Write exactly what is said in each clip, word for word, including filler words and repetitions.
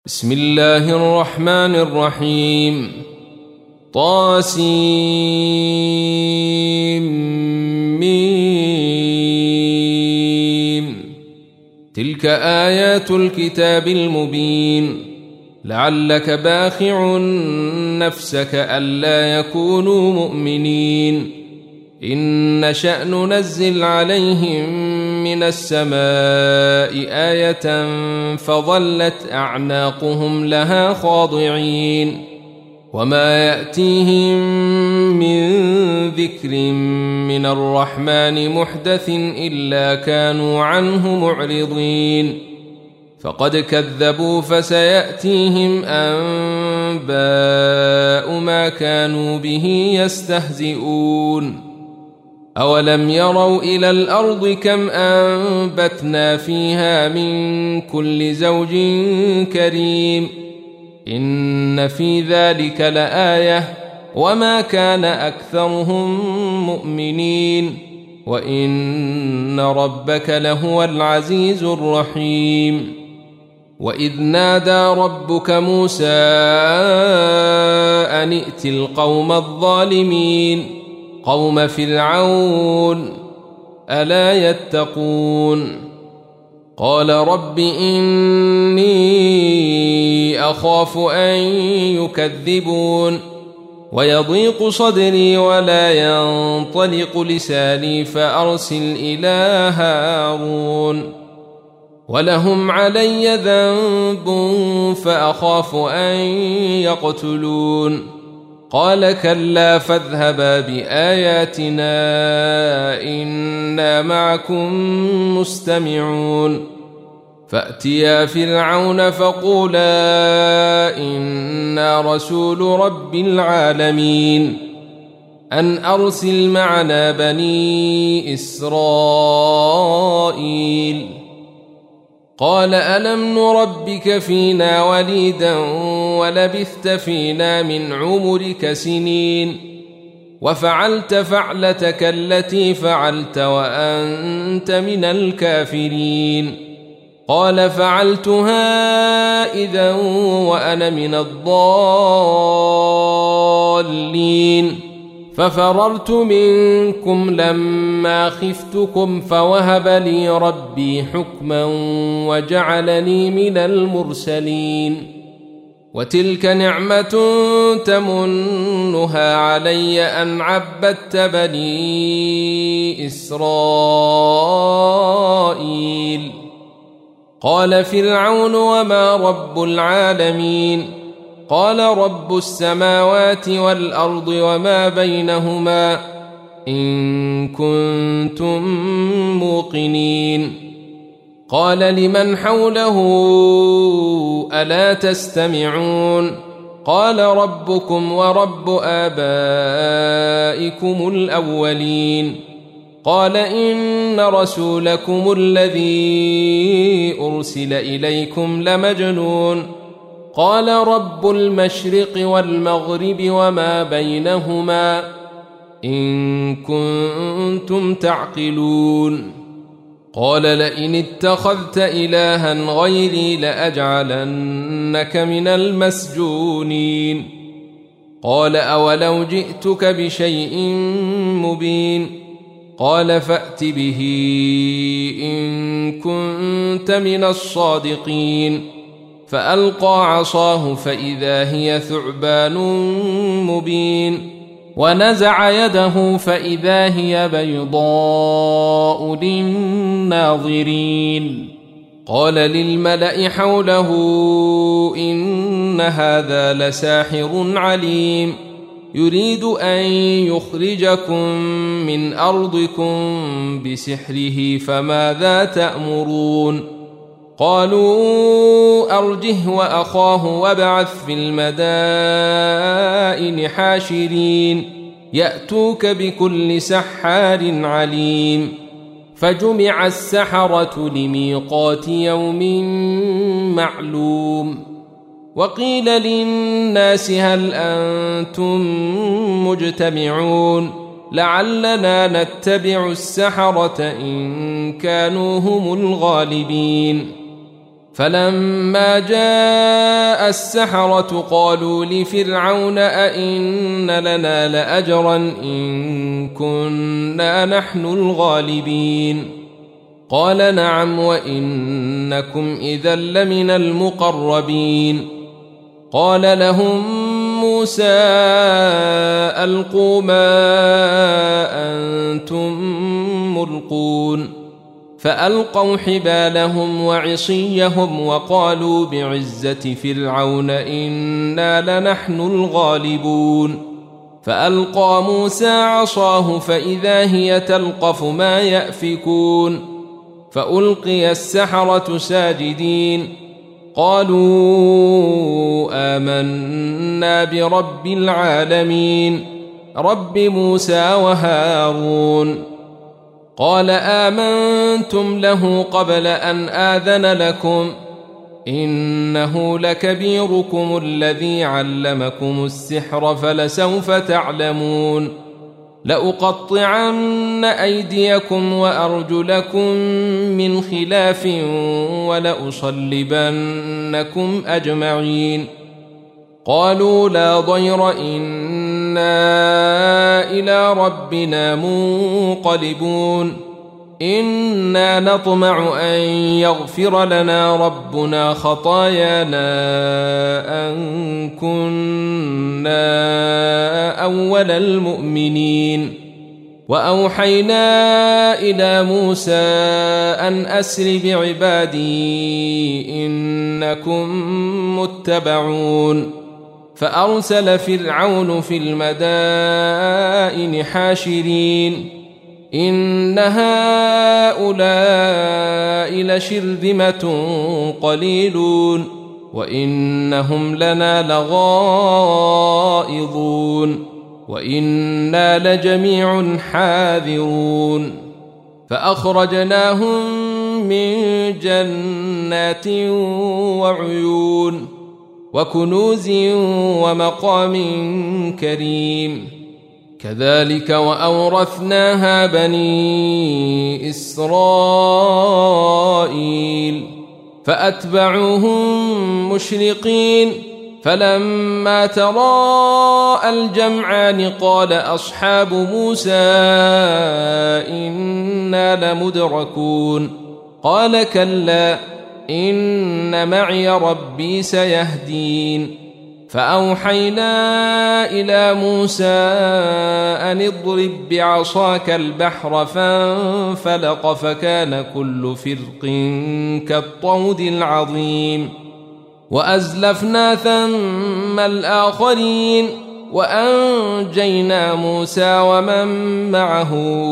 بسم الله الرحمن الرحيم. طاسيم. تلك آيات الكتاب المبين. لعلك باخع نفسك ألا يكونوا مؤمنين. إن نشأ ننزل عليهم من السماء آية فظلت أعناقهم لها خاضعين. وما يأتيهم من ذكر من الرحمن محدث إلا كانوا عنه معرضين. فقد كذبوا فسيأتيهم أنباء ما كانوا به يستهزئون. أولم يروا إلى الأرض كم أنبتنا فيها من كل زوج كريم. إن في ذلك لآية وما كان أكثرهم مؤمنين وإن ربك لهو العزيز الرحيم. وإذ نادى ربك موسى أن ائت القوم الظالمين قوم فرعون ألا يتقون. قال رب إني أخاف أن يكذبون ويضيق صدري ولا ينطلق لساني فأرسل إلى هارون ولهم علي ذنب فأخاف أن يقتلون. قال كلا فاذهبا بآياتنا إنا معكم مستمعون. فأتيا فرعون فقولا إنا رسول رب العالمين أن أرسل معنا بني إسرائيل. قال ألم نربك فينا وليدا ولبثت فينا من عمرك سنين وفعلت فعلتك التي فعلت وأنت من الكافرين. قال فعلتها إذا وأنا من الضالين ففررت منكم لما خفتكم فوهب لي ربي حكما وجعلني من المرسلين. وتلك نعمة تمنها علي أن عبدت بني إسرائيل. قال فرعون وما رب العالمين. قال رب السماوات والأرض وما بينهما إن كنتم موقنين. قال لمن حوله ألا تستمعون. قال ربكم ورب آبائكم الأولين. قال إن رسولكم الذي أرسل إليكم لمجنون. قال رب المشرق والمغرب وما بينهما إن كنتم تعقلون. قال لئن اتخذت إلها غيري لأجعلنك من المسجونين. قال أولو جئتك بشيء مبين. قال فأت به إن كنت من الصادقين. فألقى عصاه فإذا هي ثعبان مبين ونزع يده فإذا هي بيضاء للناظرين. قال للملأ حوله إن هذا لساحر عليم يريد أن يخرجكم من أرضكم بسحره فماذا تأمرون. قالوا أرجه وأخاه وابعث في المدائن حاشرين يأتوك بكل سحار عليم. فجمع السحرة لميقات يوم معلوم. وقيل للناس هل أنتم مجتمعون لعلنا نتبع السحرة إن كانوا هم الغالبين. فلما جاء السحرة قالوا لفرعون أئن لنا لأجرا إن كنا نحن الغالبين قال نعم وإنكم إذا لمن المقربين قال لهم موسى ألقوا ما أنتم ملقون فألقوا حبالهم وعصيهم وقالوا بعزة فرعون إنا لنحن الغالبون فألقى موسى عصاه فإذا هي تلقف ما يأفكون فألقي السحرة ساجدين قالوا آمنا برب العالمين رب موسى وهارون قال آمنتم له قبل أن آذن لكم إنه لكبيركم الذي علمكم السحر فلسوف تعلمون لأقطعن أيديكم وأرجلكم من خلاف ولأصلبنكم أجمعين قالوا لا ضير إنا إلى ربنا منقلبون إنا نطمع أن يغفر لنا ربنا خطايانا أن كنا أول المؤمنين وأوحينا إلى موسى أن أسر بعبادي إنكم متبعون فأرسل فرعون في المدائن حاشرين إن هؤلاء لشرذمة قليلون وإنهم لنا لغائظون وإنا لجميع حاذرون فأخرجناهم من جنات وعيون وكنوز ومقام كريم كذلك وأورثناها بني إسرائيل فأتبعوهم مشرقين فلما تراءى الجمعان قال أصحاب موسى إنا لمدركون قال كلا إن معي ربي سيهدين فأوحينا إلى موسى أن اضرب بعصاك البحر فانفلق فكان كل فرق كالطود العظيم وأزلفنا ثم الآخرين وأنجينا موسى ومن معه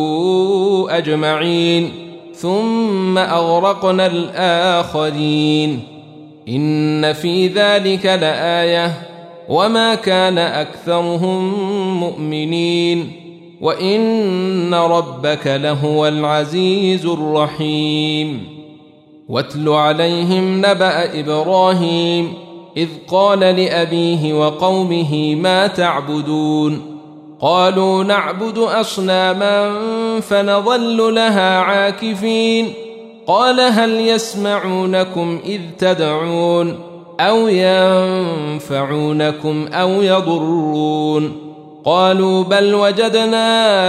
أجمعين ثم أغرقنا الآخرين إن في ذلك لآية وما كان أكثرهم مؤمنين وإن ربك لهو العزيز الرحيم واتل عليهم نبأ إبراهيم إذ قال لأبيه وقومه ما تعبدون قالوا نعبد أصناما فنظل لها عاكفين قال هل يسمعونكم إذ تدعون أو ينفعونكم أو يضرون قالوا بل وجدنا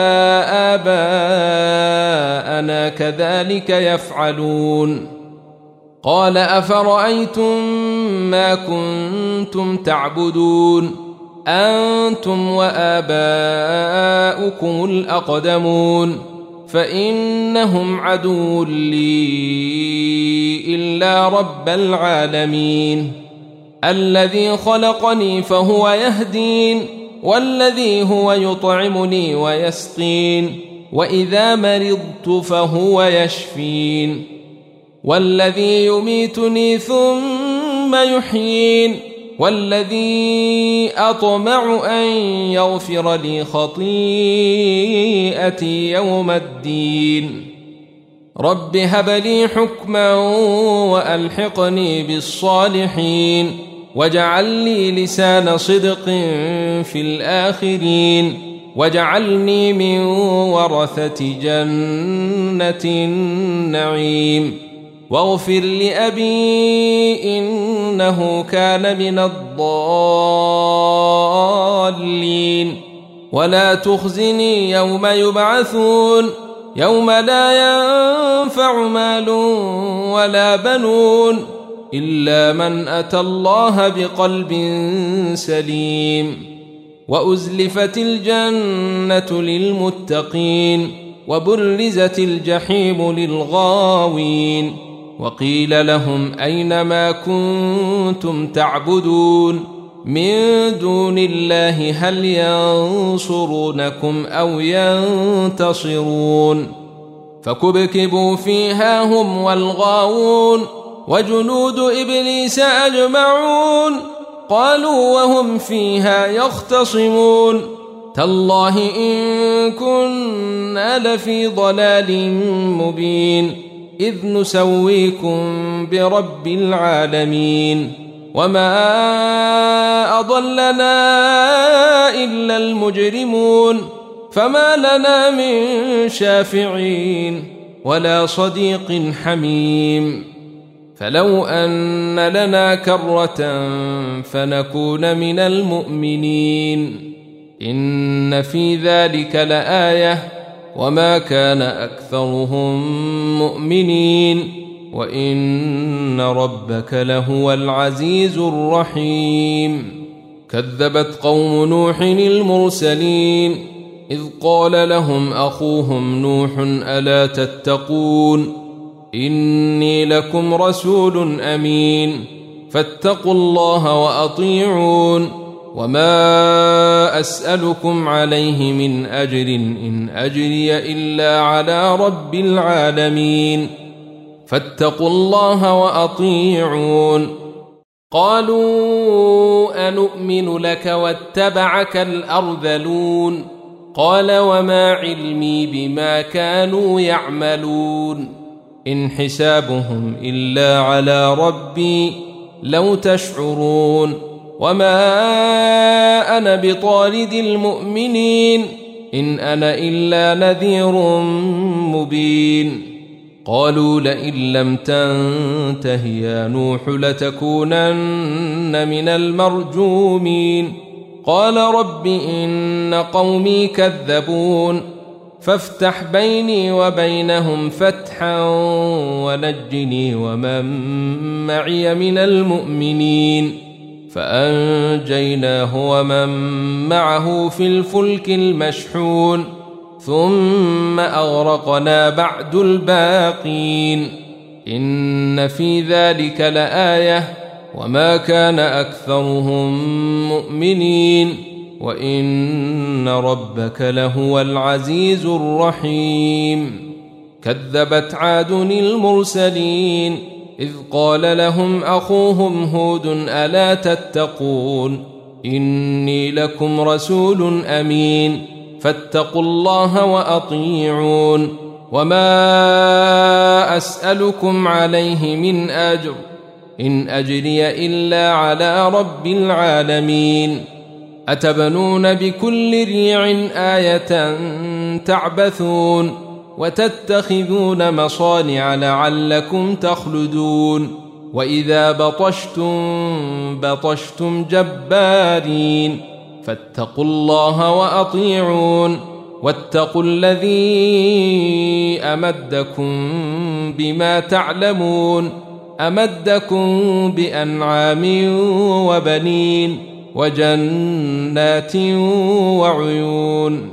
آباءنا كذلك يفعلون قال أفرأيتم ما كنتم تعبدون أنتم وآباؤكم الأقدمون فإنهم عدو لي إلا رب العالمين الذي خلقني فهو يهدين والذي هو يطعمني ويسقين وإذا مرضت فهو يشفين والذي يميتني ثم يحيين والذي أطمع أن يغفر لي خطيئتي يوم الدين رب هب لي حكما وألحقني بالصالحين واجعل لي لسان صدق في الآخرين واجعلني من ورثة جنة النعيم واغفر لأبي إنه كان من الضالين ولا تخزني يوم يبعثون يوم لا ينفع مال ولا بنون إلا من أتى الله بقلب سليم وأزلفت الجنة للمتقين وبرزت الجحيم للغاوين وقيل لهم أين ما كنتم تعبدون من دون الله هل ينصرونكم أو ينتصرون فكبكبوا فيها هم والغاوون وجنود إبليس أجمعون قالوا وهم فيها يختصمون تالله إن كنا لفي ضلال مبين إذ نسويكم برب العالمين وما أضلنا إلا المجرمون فما لنا من شافعين ولا صديق حميم فلو أن لنا كرة فنكون من المؤمنين إن في ذلك لآية وما كان أكثرهم مؤمنين وإن ربك لهو العزيز الرحيم كذبت قوم نوح المرسلين إذ قال لهم أخوهم نوح ألا تتقون إني لكم رسول أمين فاتقوا الله وأطيعون وما أسألكم عليه من أجر إن أجري إلا على رب العالمين فاتقوا الله وأطيعون قالوا أنؤمن لك واتبعك الأرذلون قال وما علمي بما كانوا يعملون إن حسابهم إلا على ربي لو تشعرون وما أنا بطارد المؤمنين إن أنا إلا نذير مبين قالوا لئن لم تنته يا نوح لتكونن من المرجومين قال رب إن قومي كذبون فافتح بيني وبينهم فتحا ونجني ومن معي من المؤمنين فأنجيناه ومن معه في الفلك المشحون ثم أغرقنا بعد الباقين إن في ذلك لآية وما كان أكثرهم مؤمنين وإن ربك لهو العزيز الرحيم كذبت عاد المرسلين إذ قال لهم أخوهم هود ألا تتقون إني لكم رسول أمين فاتقوا الله وأطيعون وما أسألكم عليه من أجر إن أجري إلا على رب العالمين أتبنون بكل ريع آية تعبثون وتتخذون مصانع لعلكم تخلدون وإذا بطشتم بطشتم جبارين فاتقوا الله وأطيعون واتقوا الذي أمدكم بما تعلمون أمدكم بأنعام وبنين وجنات وعيون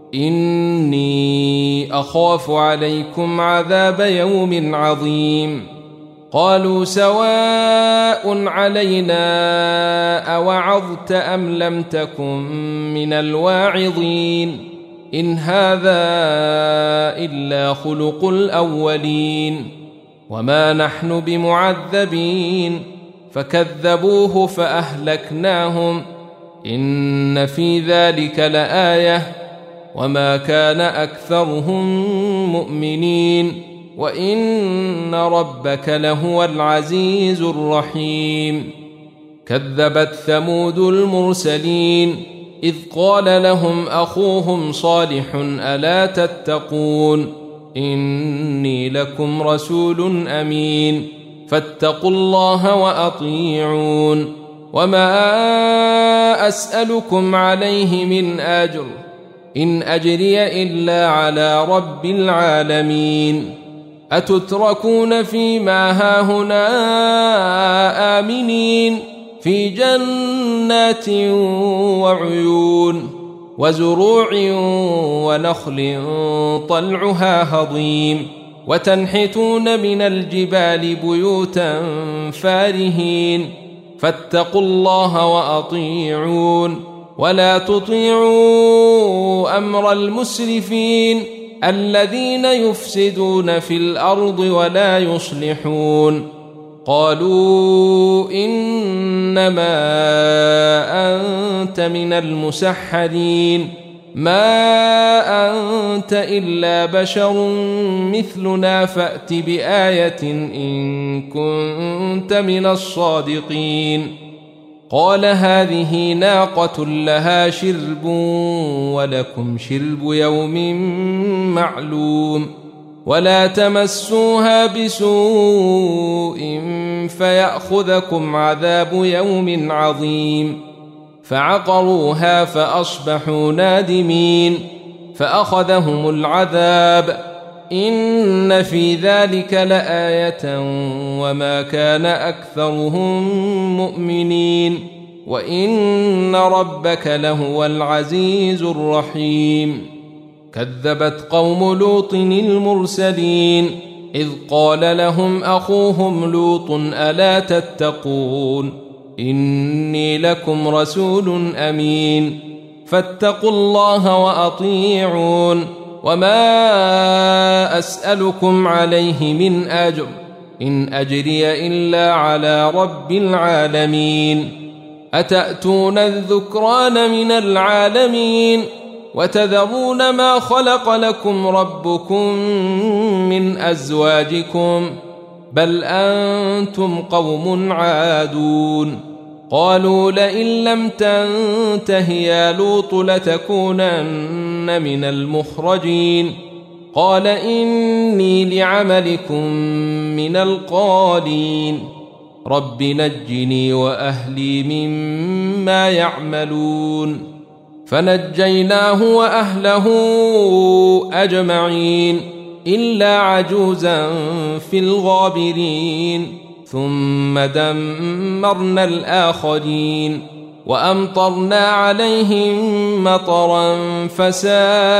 إني أخاف عليكم عذاب يوم عظيم قالوا سواء علينا أوعظت أم لم تكن من الواعظين إن هذا إلا خلق الأولين وما نحن بمعذبين فكذبوه فأهلكناهم إن في ذلك لآية وما كان أكثرهم مؤمنين وإن ربك لهو العزيز الرحيم كذبت ثمود المرسلين إذ قال لهم أخوهم صالح ألا تتقون إني لكم رسول أمين فاتقوا الله وأطيعون وما أسألكم عليه من أجر إن أجري إلا على رب العالمين أتتركون فيما هاهنا آمنين في جنات وعيون وزروع ونخل طلعها هضيم وتنحتون من الجبال بيوتا فارهين فاتقوا الله وأطيعون ولا تطيعوا أمر المسرفين الذين يفسدون في الأرض ولا يصلحون قالوا إنما أنت من المسحرين ما أنت إلا بشر مثلنا فأت بآية إن كنت من الصادقين قال هذه ناقة لها شرب ولكم شرب يوم معلوم ولا تمسوها بسوء فيأخذكم عذاب يوم عظيم فعقروها فأصبحوا نادمين فأخذهم العذاب إن في ذلك لآية وما كان أكثرهم مؤمنين وإن ربك لهو العزيز الرحيم كذبت قوم لوط المرسلين إذ قال لهم أخوهم لوط ألا تتقون إني لكم رسول أمين فاتقوا الله وأطيعون وما أسألكم عليه من أجر إن أجري إلا على رب العالمين أتأتون الذكران من العالمين وتذرون ما خلق لكم ربكم من أزواجكم بل أنتم قوم عادون قالوا لئن لم تنته يا لوط لتكونن من المخرجين قال إني لعملكم من القالين رب نجني وأهلي مما يعملون فنجيناه وأهله أجمعين إلا عجوزا في الغابرين ثم دمرنا الآخرين وأمطرنا عليهم مطرا فساء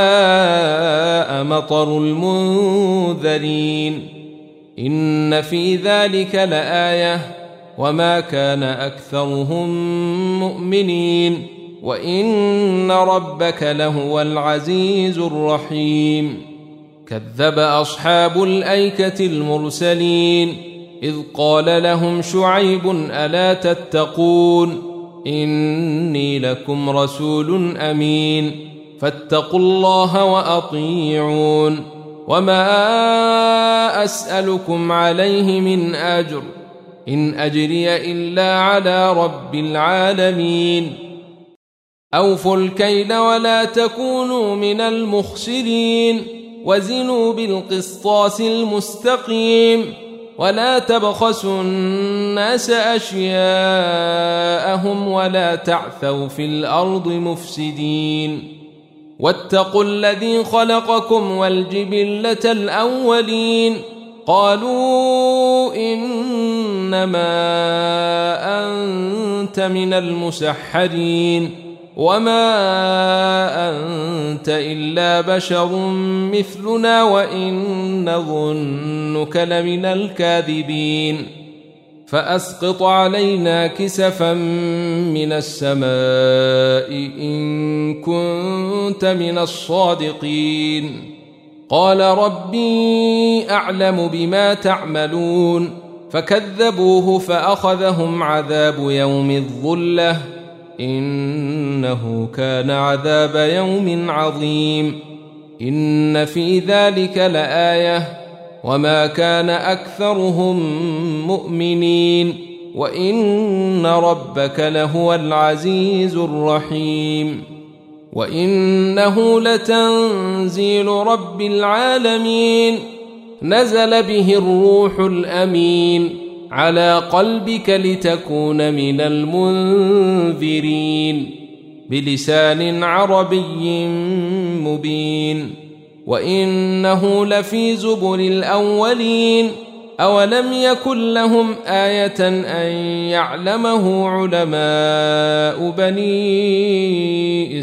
مطر المنذرين إن في ذلك لآية وما كان أكثرهم مؤمنين وإن ربك لهو العزيز الرحيم كذب أصحاب الأيكة المرسلين إذ قال لهم شعيب ألا تتقون إني لكم رسول أمين فاتقوا الله وأطيعون وما أسألكم عليه من أجر إن أجري إلا على رب العالمين أوفوا الكيل ولا تكونوا من المخسرين وزنوا بالقسطاس المستقيم ولا تبخسوا الناس أشياءهم ولا تعثوا في الأرض مفسدين واتقوا الذي خلقكم والجبلة الأولين قالوا إنما أنت من المسحرين وما أنت إلا بشر مثلنا وإن نظنك لمن الكاذبين فأسقط علينا كسفا من السماء إن كنت من الصادقين قال ربي أعلم بما تعملون فكذبوه فأخذهم عذاب يوم الظلة إنه كان عذاب يوم عظيم إن في ذلك لآية وما كان أكثرهم مؤمنين وإن ربك لهو العزيز الرحيم وإنه لتنزيل رب العالمين نزل به الروح الأمين على قلبك لتكون من المنذرين بلسان عربي مبين وإنه لفي زبر الأولين أولم يكن لهم آية أن يعلمه علماء بني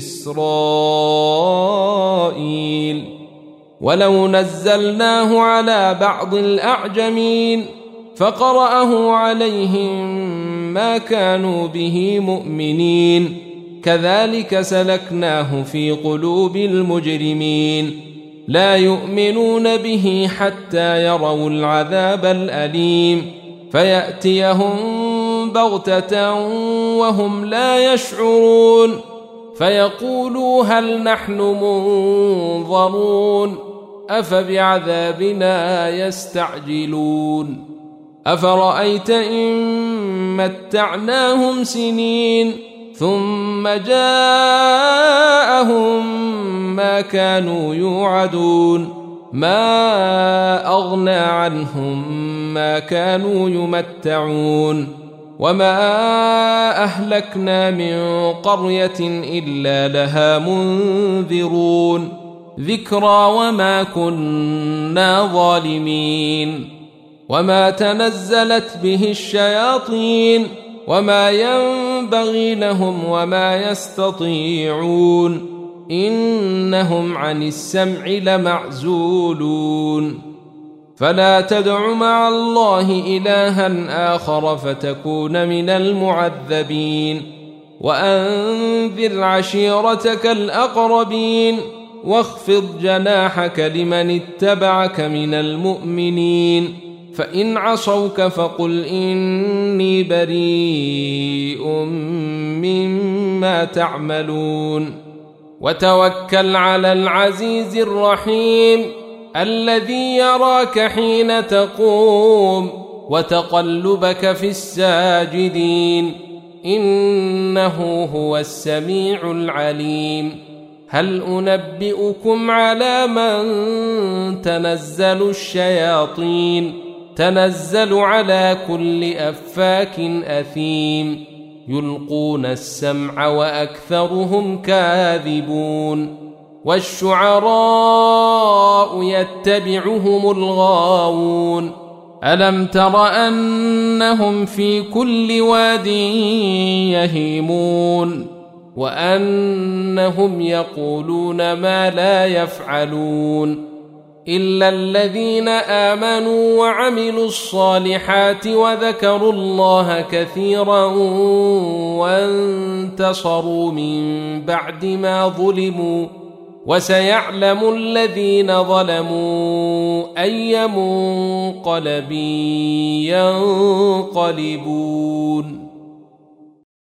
إسرائيل ولو نزلناه على بعض الأعجمين فقرأه عليهم ما كانوا به مؤمنين كذلك سلكناه في قلوب المجرمين لا يؤمنون به حتى يروا العذاب الأليم فيأتيهم بغتة وهم لا يشعرون فيقولوا هل نحن منظرون أفبعذابنا يستعجلون أفرأيت إن متعناهم سنين ثم جاءهم ما كانوا يوعدون ما أغنى عنهم ما كانوا يمتعون وما أهلكنا من قرية إلا لها منذرون ذكرى وما كنا ظالمين وما تنزلت به الشياطين وما ينبغي لهم وما يستطيعون إنهم عن السمع لمعزولون فلا تدع مع الله إلها آخر فتكون من المعذبين وأنذر عشيرتك الأقربين واخفض جناحك لمن اتبعك من المؤمنين فإن عصوك فقل إني بريء مما تعملون وتوكل على العزيز الرحيم الذي يراك حين تقوم وتقلبك في الساجدين إنه هو السميع العليم هل أنبئكم على من تنزل الشياطين تنزل على كل أفاك أثيم يلقون السمع وأكثرهم كاذبون والشعراء يتبعهم الغاوون ألم تر أنهم في كل واد يهيمون وأنهم يقولون ما لا يفعلون إلا الذين آمنوا وعملوا الصالحات وذكروا الله كثيرا وانتصروا من بعد ما ظلموا وسيعلم الذين ظلموا أي منقلب ينقلبون